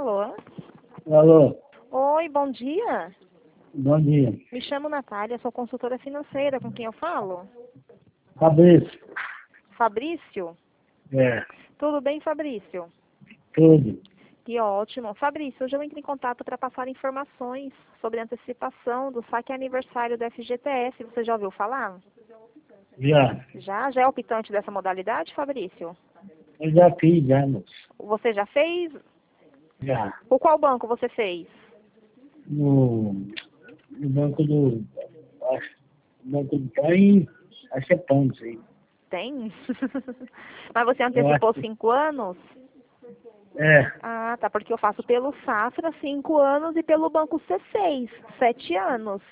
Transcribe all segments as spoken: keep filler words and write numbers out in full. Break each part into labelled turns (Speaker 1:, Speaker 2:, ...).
Speaker 1: Alô?
Speaker 2: Alô,
Speaker 1: Oi, bom dia.
Speaker 2: bom dia.
Speaker 1: Me chamo Natália, sou consultora financeira. Com quem eu falo?
Speaker 2: Fabrício,
Speaker 1: Fabrício?
Speaker 2: é,
Speaker 1: Tudo bem, Fabrício?
Speaker 2: tudo.
Speaker 1: Que ótimo. Fabrício, hoje eu entro em contato para passar informações sobre a antecipação do saque aniversário do F G T S. Você já ouviu falar?
Speaker 2: Já,
Speaker 1: Já? Já é optante dessa modalidade, Fabrício?
Speaker 2: eu já fiz, já, moço.
Speaker 1: Você já fez?
Speaker 2: Já.
Speaker 1: Por qual banco você fez?
Speaker 2: No, no banco do. Acho, no banco do Pai, acho que é pão, não sei.
Speaker 1: Tem? Mas você
Speaker 2: Eu acho
Speaker 1: antecipou
Speaker 2: que.
Speaker 1: cinco anos?
Speaker 2: É,
Speaker 1: Ah, tá, porque eu faço pelo Safra cinco anos e pelo Banco C seis, sete anos.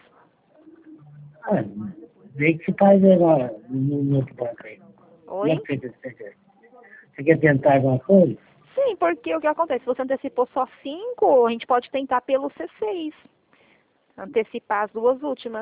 Speaker 2: ah, vê que você faz agora no, no outro banco aí. Como é
Speaker 1: Oi?
Speaker 2: que você você quer? Você quer tentar alguma coisa?
Speaker 1: Sim, porque o que acontece? Se você antecipou só cinco, a gente pode tentar pelo C seis. Antecipar as duas últimas.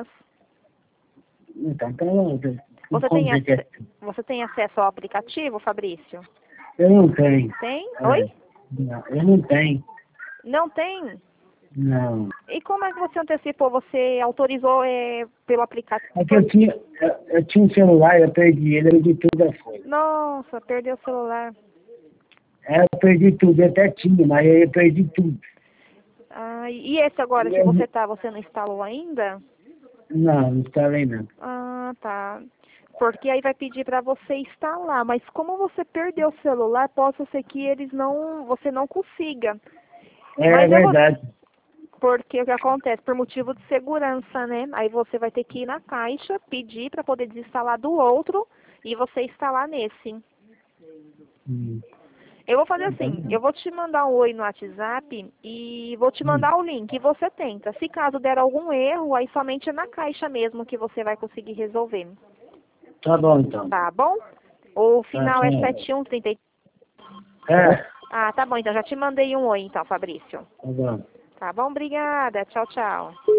Speaker 2: Então, então,
Speaker 1: Você
Speaker 2: como
Speaker 1: tem,
Speaker 2: você
Speaker 1: ace-
Speaker 2: quer?
Speaker 1: você tem acesso ao aplicativo, Fabrício?
Speaker 2: Eu não tenho.
Speaker 1: Tem? Oi?
Speaker 2: É, não, eu não tenho.
Speaker 1: Não tem?
Speaker 2: Não.
Speaker 1: E como é que você antecipou? Você autorizou é, pelo aplicativo?
Speaker 2: É que eu tinha, eu, eu tinha um celular, eu perdi ele, eu perdi tudo a folha.
Speaker 1: Nossa, perdeu o celular.
Speaker 2: É, eu perdi tudo, eu até tinha, mas aí eu perdi tudo.
Speaker 1: Ah, e esse agora
Speaker 2: E
Speaker 1: que você
Speaker 2: eu-
Speaker 1: tá, você não instalou ainda?
Speaker 2: Não, não instalei não.
Speaker 1: Ah, tá. Porque aí vai pedir para você instalar, mas como você perdeu o celular, possa ser que eles não, você não consiga.
Speaker 2: É
Speaker 1: Mas eu vou,
Speaker 2: verdade.
Speaker 1: porque o que acontece? Por motivo de segurança, né? Aí você vai ter que ir na caixa, pedir para poder desinstalar do outro e você instalar nesse.
Speaker 2: Hum.
Speaker 1: Eu vou fazer
Speaker 2: Então,
Speaker 1: assim, eu vou te mandar um oi no WhatsApp e vou te
Speaker 2: hum.
Speaker 1: mandar o link e você tenta. Se caso der algum erro, aí somente é na caixa mesmo que você vai conseguir resolver.
Speaker 2: Tá bom então.
Speaker 1: Tá bom? O
Speaker 2: Tá,
Speaker 1: final é
Speaker 2: senhora.
Speaker 1: sete um trinta e...
Speaker 2: É,
Speaker 1: Ah, tá bom, então já te mandei um oi então, Fabrício.
Speaker 2: tá bom.
Speaker 1: Tá bom? Obrigada. Tchau, tchau.